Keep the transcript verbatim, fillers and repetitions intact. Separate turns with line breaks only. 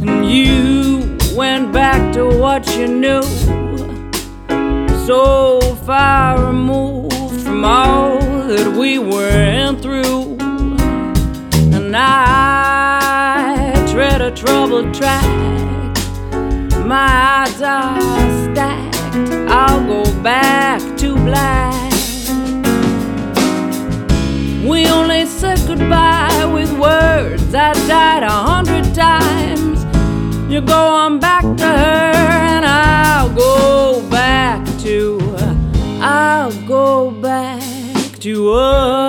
and you went back to what you knew, so far removed from all that we went through. And I tread a troubled track, my odds are stacked, I'll go back to black. We only said goodbye with words, I died a hundred times. You go on back to her and I'll go back to, I'll go back to us.